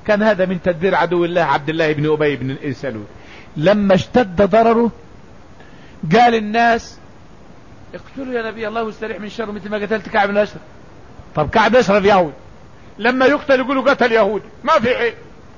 كان هذا من تدبير عدو الله عبد الله بن أبي بن سلول. لما اشتد ضرره قال الناس اقتلوا يا نبي الله واستريح من شر مثل ما قتلت كعب بن أشرف. طب كعب بن أشرف يهود، لما يقتل يقولوا قتل يهودي ما في عيب،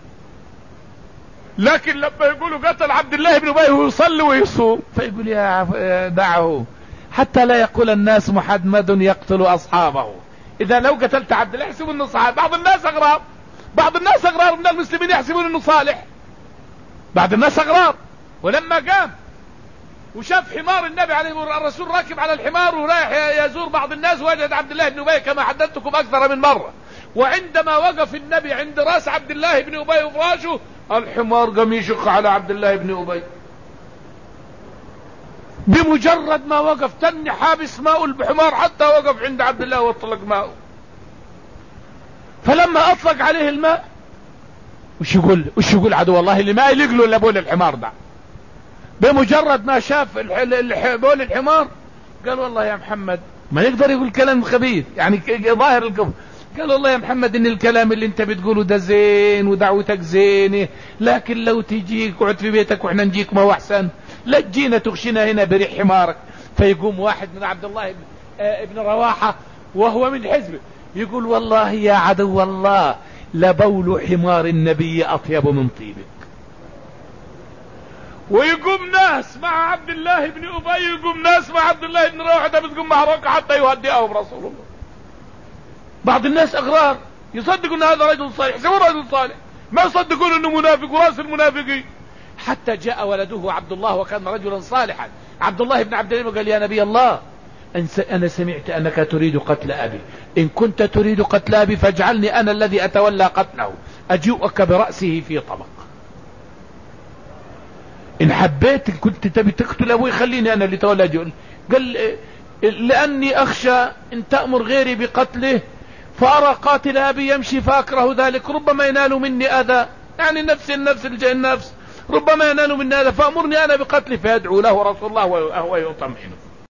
لكن لما يقولوا قتل عبد الله بن أبي ويصلي ويصوم فيقول يا دعه حتى لا يقول الناس محمد يقتل أصحابه. إذا لو قتلت عبد الله يحسبون أنه صحابي. بعض الناس أغرار من المسلمين يحسبون أنه صالح، بعض الناس أغرار. ولما قام وشاف حمار النبي عليه الرسول راكب على الحمار ورايح يزور بعض الناس وجد عبد الله بن أبي كما حدثتكم أكثر من مرة، وعندما وقف النبي عند راس عبد الله بن أبي وفراشه الحمار قام يشق على عبد الله بن أبي. بمجرد ما وقف تني حابس ماء الحمار حتى وقف عند عبد الله واطلق ماءه. فلما أطلق عليه الماء وش يقول عدو الله اللي ما يلق له لبول الحمار ده؟ بمجرد ما شاف بول الحمار قال والله يا محمد، ما يقدر يقول كلام خبيث يعني ظاهر الكفر، قال والله يا محمد ان الكلام اللي انت بتقوله ده زين ودعوتك زينه، لكن لو تجيك اقعد في بيتك واحنا نجيك ما هو احسن، لا تجينا تغشنا هنا بريح حمارك. فيقوم واحد من عبد الله ابن رواحة وهو من حزبه يقول والله يا عدو الله لبول حمار النبي اطيب من طيبك. ويقوم ناس مع عبد الله بن أبي، يقوم ناس مع عبد الله بن رواحة بتقوم معركة حتى يهدئهم رسول الله. بعض الناس أغرار يصدقوا أن هذا رجل صالح، يحسبون رجل صالح، ما يصدقون أنه منافق وراس المنافقين. حتى جاء ولده عبد الله وكان رجلا صالحا، عبد الله بن عبد الله قال يا نبي الله أنا سمعت أنك تريد قتل أبي، إن كنت تريد قتل أبي فاجعلني أنا الذي أتولى قتله، أجيئك برأسه في طبق. إن حبيت كنت تبي تقتل أبوي خليني أنا اللي تولى أجول. قال لأني أخشى إن تأمر غيري بقتله فأرى قاتل أبي يمشي فأكره ذلك، ربما ينال مني أذى، يعني النفس ربما ينال مني أذى، فأمرني أنا بقتله. فيدعو له رسول الله وهو يطمئنه.